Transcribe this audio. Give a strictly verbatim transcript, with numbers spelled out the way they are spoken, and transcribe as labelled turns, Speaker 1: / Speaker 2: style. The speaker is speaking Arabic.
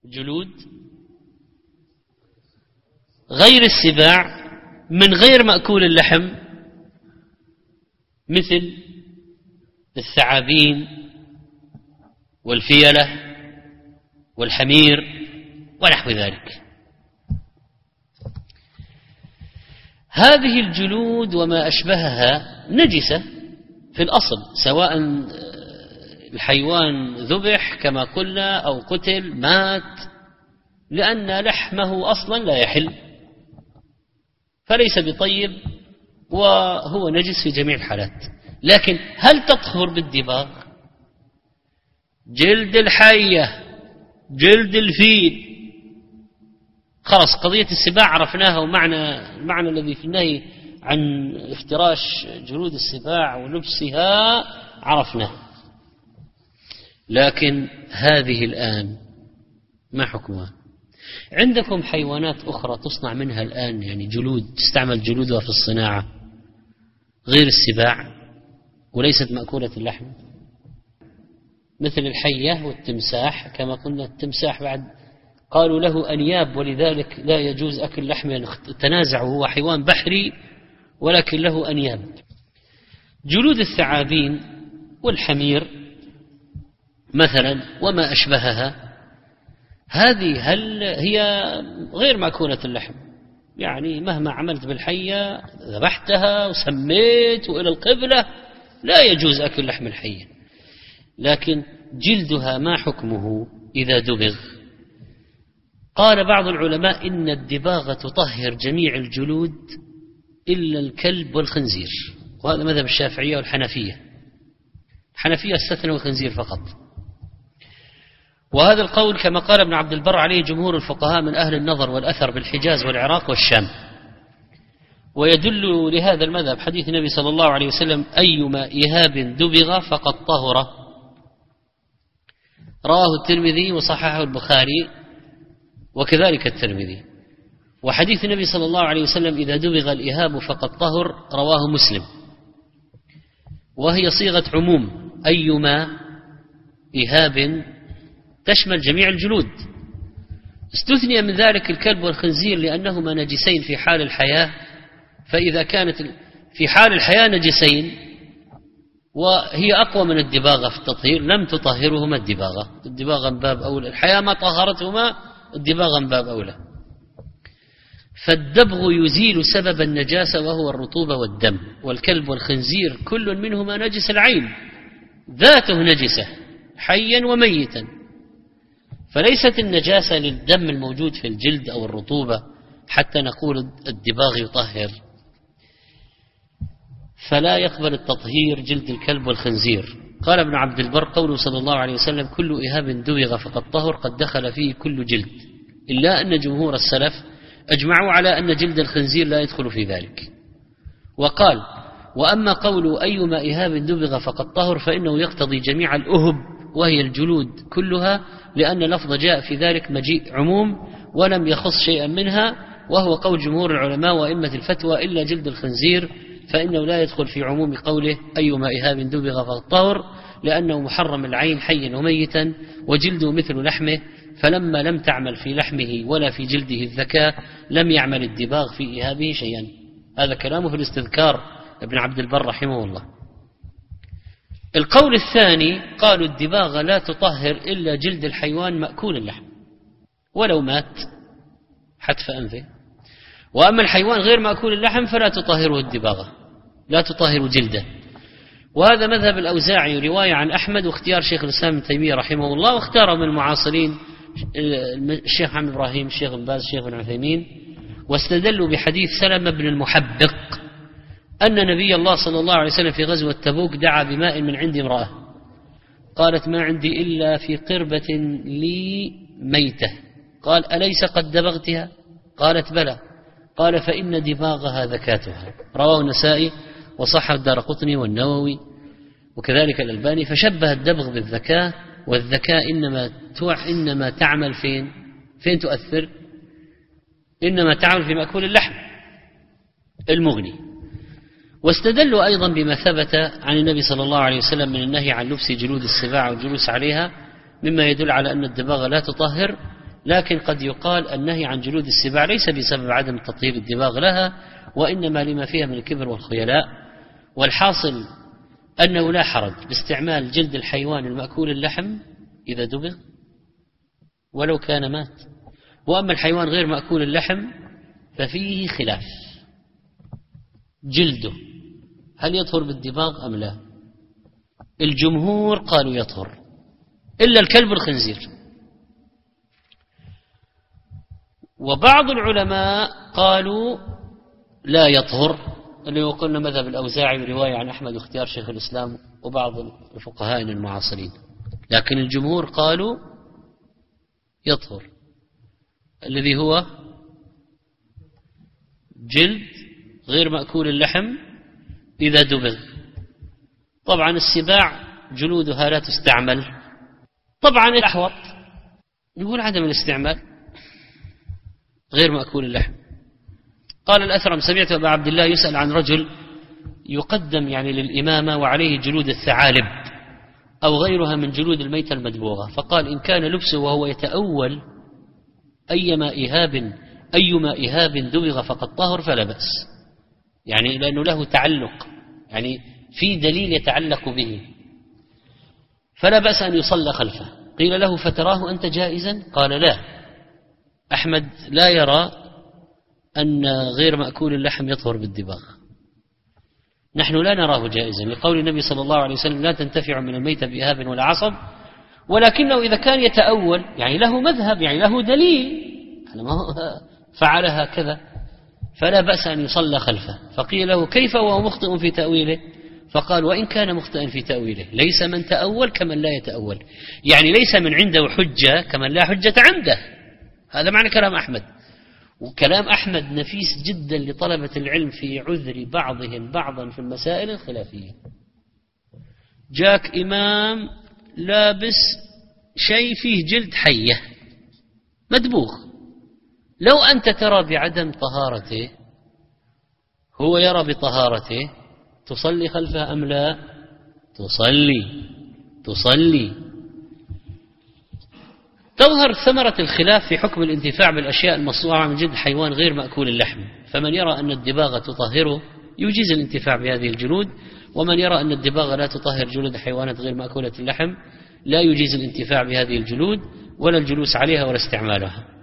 Speaker 1: جلود غير السباع من غير مأكول اللحم مثل الثعابين والفيلة والحمير ونحو ذلك. هذه الجلود وما أشبهها نجسة في الأصل، سواء الحيوان ذبح كما قلنا أو قتل مات، لأن لحمه أصلا لا يحل فليس بطيب وهو نجس في جميع الحالات. لكن هل تطهر بالدباغ؟ جلد الحية، جلد الفيل، خلاص قضية السباع عرفناها، ومعنى المعنى الذي في النهي عن افتراش جلود السباع ولبسها عرفناه. لكن هذه الآن ما حكمها؟ عندكم حيوانات أخرى تصنع منها الآن يعني جلود، تستعمل جلودها في الصناعة غير السباع وليست مأكولة اللحم، مثل الحية والتمساح. كما قلنا التمساح بعد قالوا له أنياب ولذلك لا يجوز أكل لحمه، تنازعوا، هو حيوان بحري ولكن له أنياب. جلود الثعابين والحمير مثلا وما أشبهها، هذه هل هي غير مأكولة اللحم؟ يعني مهما عملت بالحية ذبحتها وسميت وإلى القبلة لا يجوز أكل لحم الحية. لكن جلدها ما حكمه إذا دبغ؟ قال بعض العلماء إن الدباغة تطهر جميع الجلود إلا الكلب والخنزير، وهذا مذهب الشافعية والحنفية. الحنفية استثنوا الخنزير فقط، وهذا القول كما قال ابن عبد البر عليه جمهور الفقهاء من أهل النظر والأثر بالحجاز والعراق والشام. ويدل لهذا المذهب حديث النبي صلى الله عليه وسلم: أيما إهاب دبغ فقد طهر، رواه الترمذي وصححه البخاري وكذلك الترمذي. وحديث النبي صلى الله عليه وسلم: إذا دبغ الإهاب فقد طهر، رواه مسلم، وهي صيغة عموم، أيما إهاب تشمل جميع الجلود. استثني من ذلك الكلب والخنزير لأنهما نجسين في حال الحياة، فإذا كانت في حال الحياة نجسين وهي أقوى من الدباغة في التطهير لم تطهرهما الدباغة، الدباغة من باب أولى، الحياة ما طهرتهما، الدباغة من باب أولى. فالدبغ يزيل سبب النجاسة وهو الرطوبة والدم، والكلب والخنزير كل منهما نجس العين، ذاته نجسة حيا وميتا، فليست النجاسة للدم الموجود في الجلد أو الرطوبة حتى نقول الدباغ يطهر. فلا يقبل التطهير جلد الكلب والخنزير. قال ابن عبد البر: قوله صلى الله عليه وسلم: كل إهاب دبغ فقد طهر، قد دخل فيه كل جلد، إلا أن جمهور السلف أجمعوا على أن جلد الخنزير لا يدخل في ذلك. وقال: وأما قول أيما إهاب دبغ فقد طهر فإنه يقتضي جميع الأهب وهي الجلود كلها، لأن لفظ جاء في ذلك مجيء عموم ولم يخص شيئا منها، وهو قول جمهور العلماء وأئمة الفتوى، إلا جلد الخنزير فإنه لا يدخل في عموم قوله أيما إهاب دبغ فقد طهر، لأنه محرم العين حيا وميتا، وجلده مثل لحمه، فلما لم تعمل في لحمه ولا في جلده الذكاء لم يعمل الدباغ في إهابه شيئا. هذا كلامه في الاستذكار ابن عبد البر رحمه الله. القول الثاني قالوا الدباغة لا تطهر إلا جلد الحيوان مأكول اللحم ولو مات حتف أنفه، وأما الحيوان غير مأكول اللحم فلا تطهره الدباغة، لا تطهر جلده. وهذا مذهب الأوزاعي رواية عن أحمد واختيار شيخ الإسلام ابن تيمية رحمه الله، واختاره من المعاصرين الشيخ محمد إبراهيم، الشيخ بن باز، الشيخ بن عثيمين، واستدلوا بحديث سلمة بن المحبق أن نبي الله صلى الله عليه وسلم في غزوة تبوك دعا بماء من عند امرأة، قالت: ما عندي إلا في قربة لي ميتة. قال: أليس قد دبغتها؟ قالت: بلى. قال: فإن دباغها ذكاتها. رواه النسائي وصح الدارقطني والنووي وكذلك الألباني. فشبه الدبغ بالذكاء، والذكاء إنما إنما تعمل فين فين تؤثر؟ إنما تعمل في مأكول اللحم المغني. واستدلوا أيضا بما ثبت عن النبي صلى الله عليه وسلم من النهي عن لبس جلود السباع والجلوس عليها، مما يدل على أن الدباغ لا تطهر، لكن قد يقال النهي عن جلود السباع ليس بسبب عدم تطهير الدباغ لها، وإنما لما فيها من الكبر والخيلاء. والحاصل أنه لا حرج باستعمال جلد الحيوان المأكول اللحم إذا دبغ ولو كان مات. وأما الحيوان غير مأكول اللحم ففيه خلاف، جلده هل يطهر بالدباغ أم لا؟ الجمهور قالوا يطهر إلا الكلب الخنزير، وبعض العلماء قالوا لا يطهر، اللي يقولنا مذهب الأوزاعي ورواية عن أحمد واختيار شيخ الإسلام وبعض الفقهاء المعاصرين، لكن الجمهور قالوا يطهر، الذي هو جلد غير مأكول اللحم إذا دبغ. طبعا السباع جلودها لا تستعمل، طبعا الأحوط نقول عدم الاستعمال غير مأكول اللحم. قال الأثرم سمعت أبا عبد الله يسأل عن رجل يقدم يعني للإمامة وعليه جلود الثعالب أو غيرها من جلود الميتة المدبوغة، فقال إن كان لبسه وهو يتأول أيما إهاب أيما إهاب دبغ فقد طهر فلا بأس، يعني لأنه له تعلق، يعني في دليل يتعلق به، فلا بأس أن يصلى خلفه. قيل له فتراه أنت جائزا؟ قال لا، أحمد لا يرى أن غير مأكول اللحم يطهر بالدباغ، نحن لا نراه جائزا لقول النبي صلى الله عليه وسلم لا تنتفع من الميت بإهاب ولا عصب، ولكنه إذا كان يتأول يعني له مذهب، يعني له دليل فعل هكذا فلا بأس أن يصلى خلفه. فقيل له كيف وهو مخطئ في تأويله؟ فقال وإن كان مخطئا في تأويله ليس من تأول كمن لا يتأول، يعني ليس من عنده حجة كمن لا حجة عنده. هذا معنى كلام أحمد، وكلام أحمد نفيس جدا لطلبة العلم في عذر بعضهم بعضا في المسائل الخلافية. جاك إمام لابس شيء فيه جلد حية مدبوغ، لو أنت ترى بعدم طهارته هو يرى بطهارته، تصلي خلفه أم لا؟ تصلي تصلي تظهر ثمرة الخلاف في حكم الانتفاع بالأشياء المصنوعة من جلد حيوان غير مأكول اللحم، فمن يرى أن الدباغة تطهره يجيز الانتفاع بهذه الجلود، ومن يرى أن الدباغة لا تطهر جلود حيوانات غير مأكولة اللحم لا يجيز الانتفاع بهذه الجلود ولا الجلوس عليها ولا استعمالها.